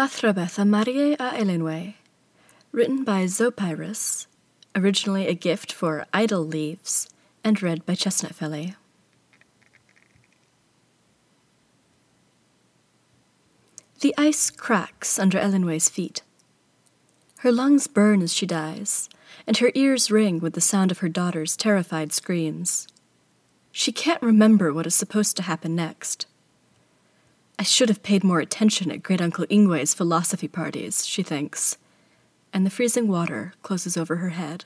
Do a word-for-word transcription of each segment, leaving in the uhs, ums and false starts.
Athrabeth a Marie a Elenwe, written by Zopyrus, originally a gift for Idle Leaves, and read by Chestnutfelly. The ice cracks under Elenwe's feet. Her lungs burn as she dies, and her ears ring with the sound of her daughter's terrified screams. She can't remember what is supposed to happen next. I should have paid more attention at Great Uncle Ingwe's philosophy parties, she thinks, and the freezing water closes over her head.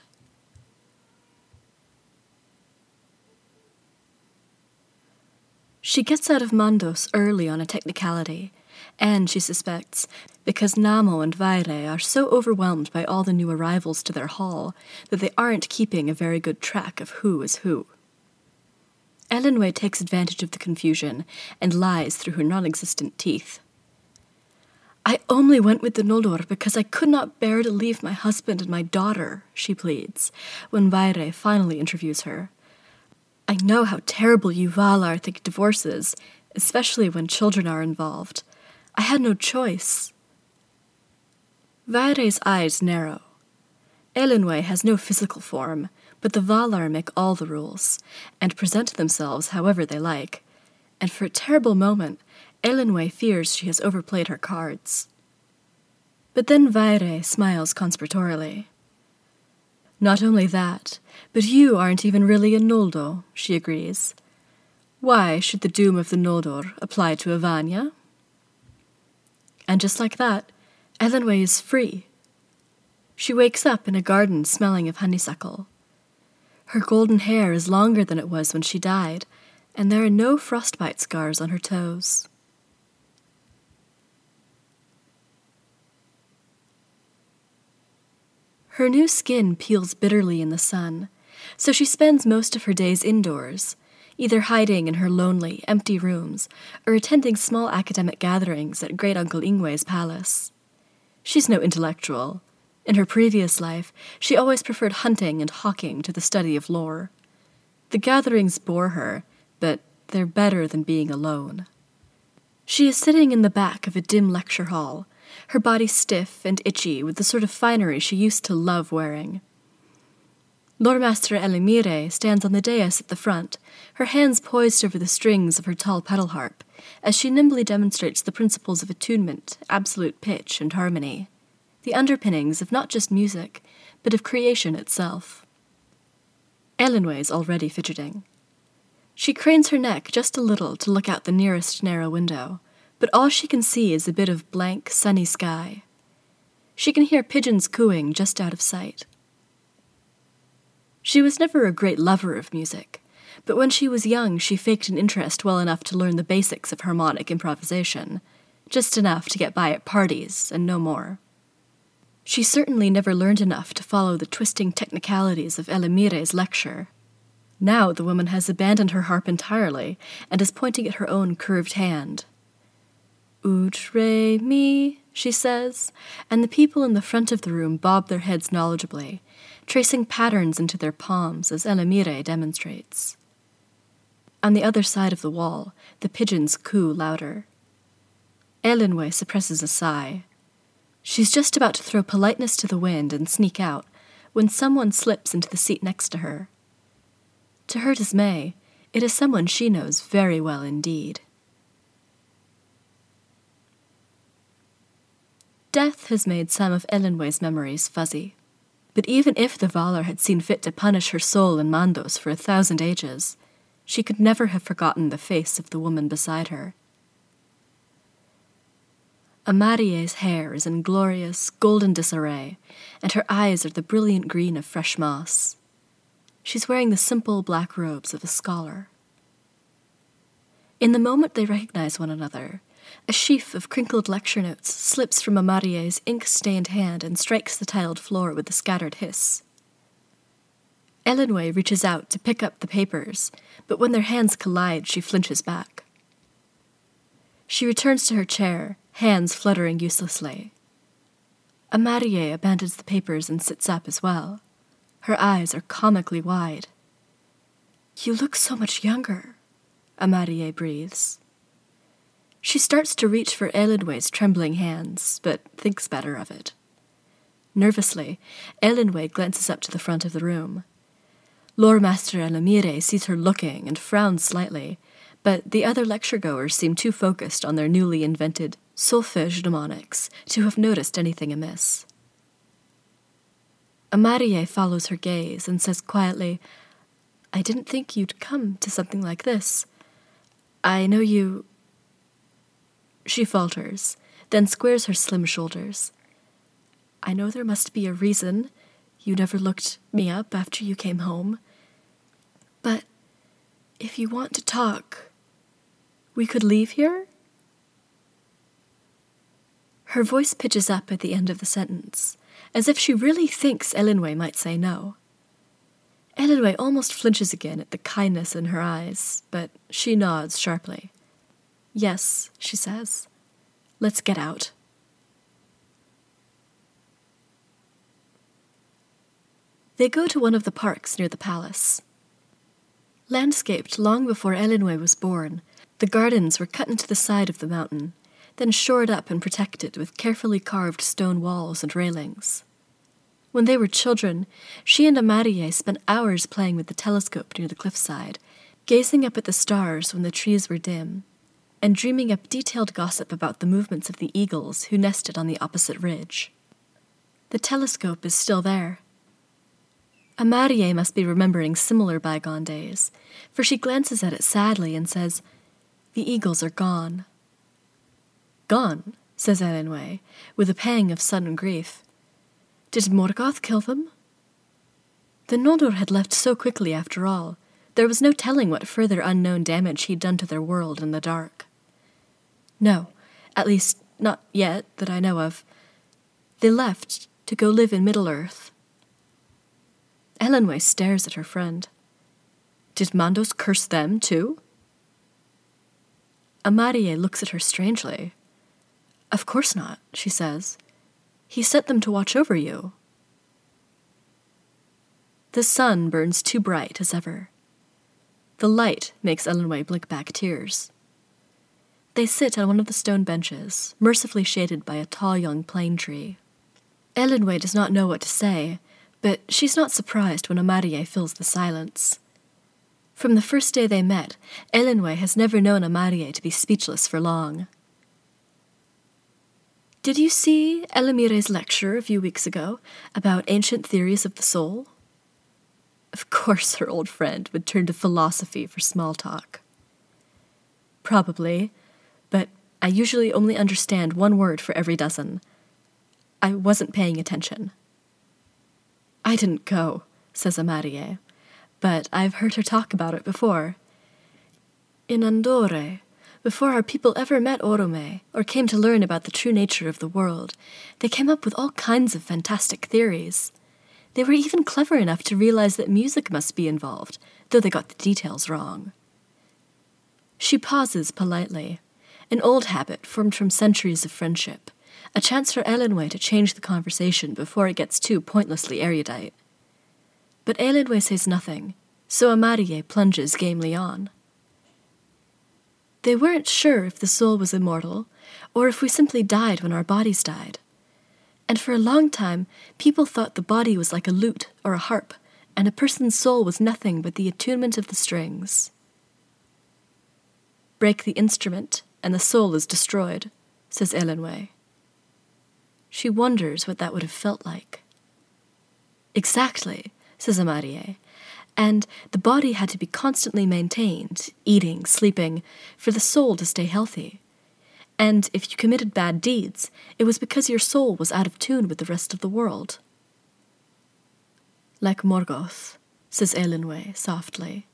She gets out of Mandos early on a technicality, and, she suspects, because Namo and Vaire are so overwhelmed by all the new arrivals to their hall that they aren't keeping a very good track of who is who. Elenwe takes advantage of the confusion and lies through her non-existent teeth. I only went with the Noldor because I could not bear to leave my husband and my daughter, she pleads, when Vaire finally interviews her. I know how terrible you Valar think divorce is, especially when children are involved. I had no choice. Vaire's eyes narrow. Elenwe has no physical form, but the Valar make all the rules, and present themselves however they like, and for a terrible moment, Elenwe fears she has overplayed her cards. But then Vaire smiles conspiratorially. Not only that, but you aren't even really a Noldo, she agrees. Why should the doom of the Noldor apply to Evania? And just like that, Elenwe is free. She wakes up in a garden smelling of honeysuckle. Her golden hair is longer than it was when she died, and there are no frostbite scars on her toes. Her new skin peels bitterly in the sun, so she spends most of her days indoors, either hiding in her lonely, empty rooms or attending small academic gatherings at Great Uncle Ingwe's palace. She's no intellectual. In her previous life, she always preferred hunting and hawking to the study of lore. The gatherings bore her, but they're better than being alone. She is sitting in the back of a dim lecture hall, her body stiff and itchy with the sort of finery she used to love wearing. Loremaster Elimire stands on the dais at the front, her hands poised over the strings of her tall pedal harp, as she nimbly demonstrates the principles of attunement, absolute pitch, and harmony, the underpinnings of not just music, but of creation itself. Elenwe is already fidgeting. She cranes her neck just a little to look out the nearest narrow window, but all she can see is a bit of blank, sunny sky. She can hear pigeons cooing just out of sight. She was never a great lover of music, but when she was young she faked an interest well enough to learn the basics of harmonic improvisation, just enough to get by at parties and no more. She certainly never learned enough to follow the twisting technicalities of Elimire's lecture. Now the woman has abandoned her harp entirely and is pointing at her own curved hand. Ut re mi, she says, and the people in the front of the room bob their heads knowledgeably, tracing patterns into their palms as Elimire demonstrates. On the other side of the wall, the pigeons coo louder. Elenwe suppresses a sigh. She's just about to throw politeness to the wind and sneak out, when someone slips into the seat next to her. To her dismay, it is someone she knows very well indeed. Death has made some of Elenwe's memories fuzzy, but even if the Valar had seen fit to punish her soul in Mandos for a thousand ages, she could never have forgotten the face of the woman beside her. Amarie's hair is in glorious, golden disarray, and her eyes are the brilliant green of fresh moss. She's wearing the simple black robes of a scholar. In the moment they recognize one another, a sheaf of crinkled lecture notes slips from Amarie's ink-stained hand and strikes the tiled floor with a scattered hiss. Elenwe reaches out to pick up the papers, but when their hands collide, she flinches back. She returns to her chair, hands fluttering uselessly. Amarie abandons the papers and sits up as well. Her eyes are comically wide. You look so much younger, Amarie breathes. She starts to reach for Elenway's trembling hands, but thinks better of it. Nervously, Elenway glances up to the front of the room. Lore Master Elamire sees her looking and frowns slightly, but the other lecture-goers seem too focused on their newly invented solfège mnemonics to have noticed anything amiss. Amarie follows her gaze and says quietly, "I didn't think you'd come to something like this. I know you—" She falters, then squares her slim shoulders. "I know there must be a reason you never looked me up after you came home. But if you want to talk, we could leave here?" Her voice pitches up at the end of the sentence, as if she really thinks Elenway might say no. Elenway almost flinches again at the kindness in her eyes, but she nods sharply. "Yes," she says. "Let's get out." They go to one of the parks near the palace. Landscaped long before Elenway was born, the gardens were cut into the side of the mountain, then shored up and protected with carefully carved stone walls and railings. When they were children, she and Amarie spent hours playing with the telescope near the cliffside, gazing up at the stars when the trees were dim, and dreaming up detailed gossip about the movements of the eagles who nested on the opposite ridge. The telescope is still there. Amarie must be remembering similar bygone days, for she glances at it sadly and says, "The eagles are gone." "Gone?" says Elenway, with a pang of sudden grief. "Did Morgoth kill them?" The Noldor had left so quickly after all. There was no telling what further unknown damage he'd done to their world in the dark. "No, at least not yet that I know of. They left to go live in Middle-earth." Elenway stares at her friend. "Did Mandos curse them, too?" Amarie looks at her strangely. "Of course not," she says. "He sent them to watch over you." The sun burns too bright as ever. The light makes Elenway blink back tears. They sit on one of the stone benches, mercifully shaded by a tall young plane tree. Elenway does not know what to say, but she's not surprised when Amarie fills the silence. From the first day they met, Elenway has never known Amarie to be speechless for long. "Did you see Elamire's lecture a few weeks ago about ancient theories of the soul?" Of course her old friend would turn to philosophy for small talk. "Probably, but I usually only understand one word for every dozen. I wasn't paying attention." "I didn't go," says Amarie, "but I've heard her talk about it before. In Andorre, before our people ever met Orome or came to learn about the true nature of the world, they came up with all kinds of fantastic theories. They were even clever enough to realize that music must be involved, though they got the details wrong." She pauses politely, an old habit formed from centuries of friendship, a chance for Elenway to change the conversation before it gets too pointlessly erudite. But Elenway says nothing, so Amarie plunges gamely on. "They weren't sure if the soul was immortal, or if we simply died when our bodies died. And for a long time, people thought the body was like a lute or a harp, and a person's soul was nothing but the attunement of the strings. Break the instrument, and the soul is destroyed," says Elenway. She wonders what that would have felt like. "Exactly," says Amarie, "and the body had to be constantly maintained, eating, sleeping, for the soul to stay healthy. And if you committed bad deeds, it was because your soul was out of tune with the rest of the world." "Like Morgoth," says Elenway softly.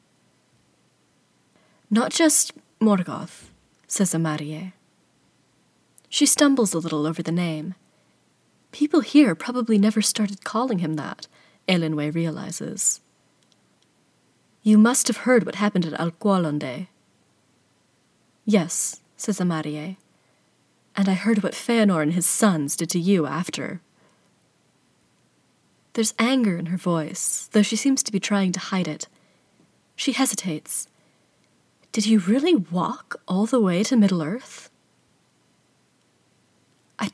"Not just Morgoth," says Amarie. She stumbles a little over the name. People here probably never started calling him that, Elenway realizes. "You must have heard what happened at Alqualonde." "Yes," says Amarie, "and I heard what Feanor and his sons did to you after." There's anger in her voice, though she seems to be trying to hide it. She hesitates. "Did you really walk all the way to Middle-earth?"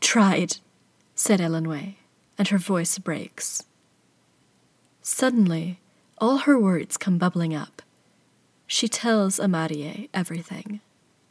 tried, said Elenway, and her voice breaks. Suddenly, all her words come bubbling up. She tells Amarie everything.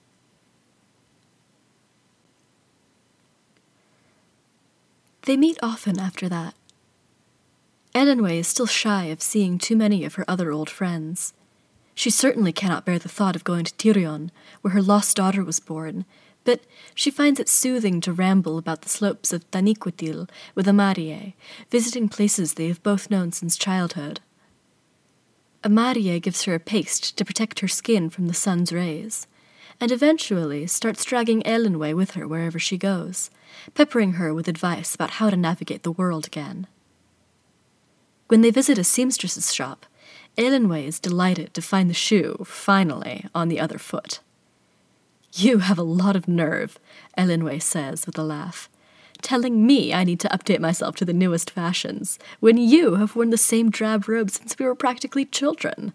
They meet often after that. Elenway is still shy of seeing too many of her other old friends. She certainly cannot bear the thought of going to Tirion, where her lost daughter was born, but she finds it soothing to ramble about the slopes of Taniquetil with Amarie, visiting places they have both known since childhood. Amarie gives her a paste to protect her skin from the sun's rays, and eventually starts dragging Elenway with her wherever she goes, peppering her with advice about how to navigate the world again. When they visit a seamstress's shop, Elenway is delighted to find the shoe, finally, on the other foot. "You have a lot of nerve," Elenway says with a laugh, "telling me I need to update myself to the newest fashions, when you have worn the same drab robe since we were practically children."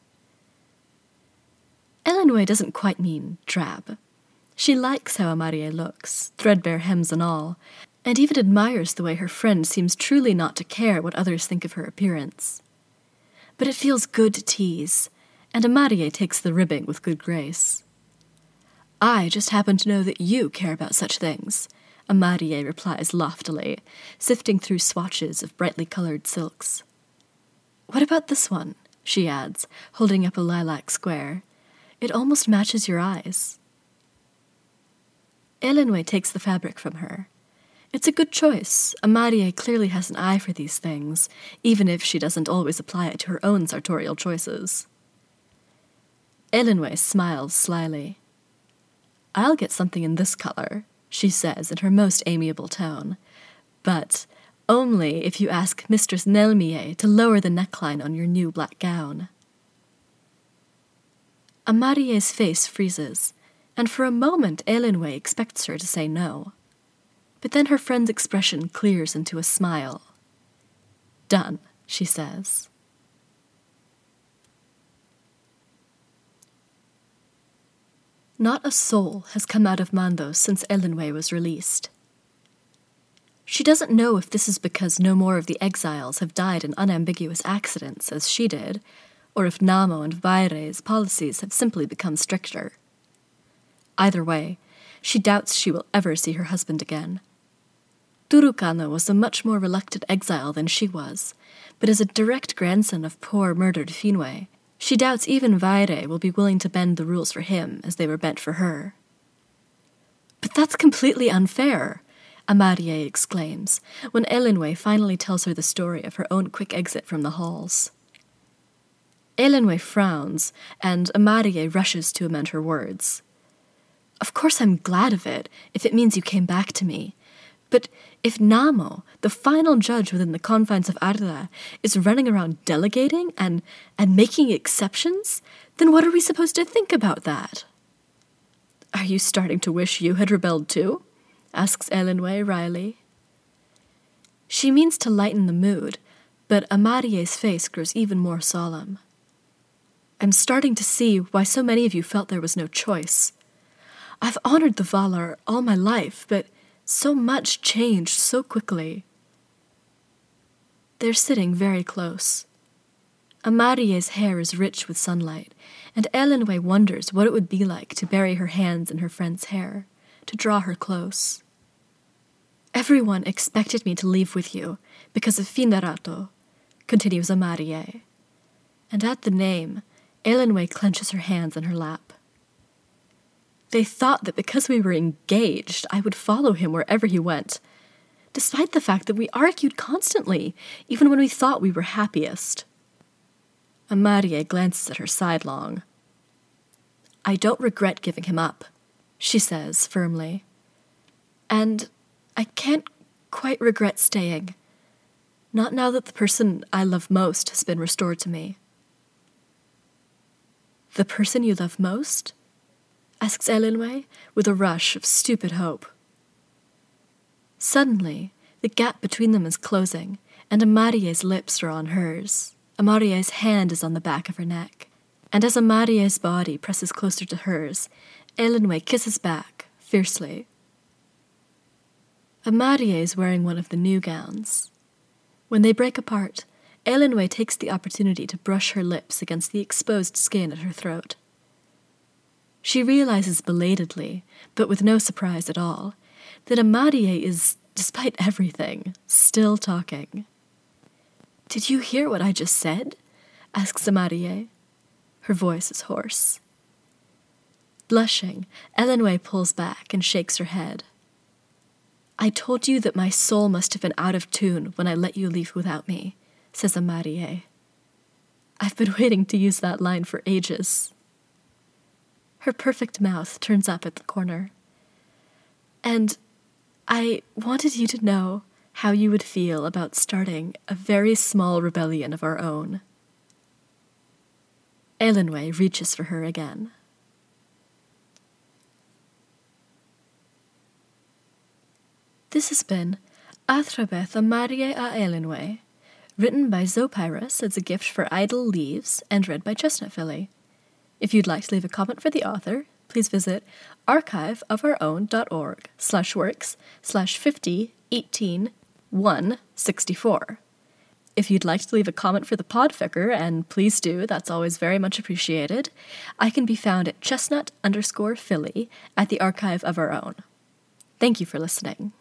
Elenway doesn't quite mean drab. She likes how Amarie looks, threadbare hems and all, and even admires the way her friend seems truly not to care what others think of her appearance. But it feels good to tease, and Amarie takes the ribbing with good grace. "I just happen to know that you care about such things," Amarie replies loftily, sifting through swatches of brightly colored silks. "What about this one?" she adds, holding up a lilac square. "It almost matches your eyes." Elenway takes the fabric from her. It's a good choice. Amarie clearly has an eye for these things, even if she doesn't always apply it to her own sartorial choices. Elenway smiles slyly. "I'll get something in this color," she says in her most amiable tone, "but only if you ask Mistress Nelmier to lower the neckline on your new black gown." Amarie's face freezes, and for a moment Elenway expects her to say no. But then her friend's expression clears into a smile. "Done," she says. Not a soul has come out of Mandos since Elenway was released. She doesn't know if this is because no more of the exiles have died in unambiguous accidents as she did, or if Namo and Vaire's policies have simply become stricter. Either way, she doubts she will ever see her husband again. Turukana was a much more reluctant exile than she was, but as a direct grandson of poor murdered Finwë, she doubts even Vaire will be willing to bend the rules for him as they were bent for her. "But that's completely unfair," Amarie exclaims, when Elenway finally tells her the story of her own quick exit from the halls. Elenway frowns, and Amarie rushes to amend her words. "Of course I'm glad of it, if it means you came back to me. But if Namo, the final judge within the confines of Arda, is running around delegating and, and making exceptions, then what are we supposed to think about that?" "Are you starting to wish you had rebelled too?" asks Elenway wryly. She means to lighten the mood, but Amarie's face grows even more solemn. "I'm starting to see why so many of you felt there was no choice. I've honored the Valar all my life, but so much changed so quickly." They're sitting very close. Amarie's hair is rich with sunlight, and Elenway wonders what it would be like to bury her hands in her friend's hair, to draw her close. "Everyone expected me to leave with you, because of Finnerato," continues Amarie. And at the name, Elenway clenches her hands in her lap. "They thought that because we were engaged, I would follow him wherever he went, despite the fact that we argued constantly, even when we thought we were happiest." Amarie glances at her sidelong. "I don't regret giving him up," she says firmly. "And I can't quite regret staying. Not now that the person I love most has been restored to me." "The person you love most?" asks Elenway, with a rush of stupid hope. Suddenly, the gap between them is closing, and Amarie's lips are on hers. Amarie's hand is on the back of her neck, and as Amarie's body presses closer to hers, Elenway kisses back, fiercely. Amarie is wearing one of the new gowns. When they break apart, Elenwe takes the opportunity to brush her lips against the exposed skin at her throat. She realizes belatedly, but with no surprise at all, that Amarie is, despite everything, still talking. "Did you hear what I just said?" asks Amarie. Her voice is hoarse. Blushing, Elenwe pulls back and shakes her head. "I told you that my soul must have been out of tune when I let you leave without me," says Amarie. "I've been waiting to use that line for ages." Her perfect mouth turns up at the corner. "And I wanted you to know how you would feel about starting a very small rebellion of our own." Elenwe reaches for her again. This has been Athrabeth Amarie a Elenwe, written by Zopyrus as a gift for Idle Leaves and read by Chestnut Philly. If you'd like to leave a comment for the author, please visit archiveofourown.org slash works slash fifty eighteen one sixty-four. If you'd like to leave a comment for the podficker, and please do, that's always very much appreciated, I can be found at chestnut underscore Philly at the Archive of Our Own. Thank you for listening.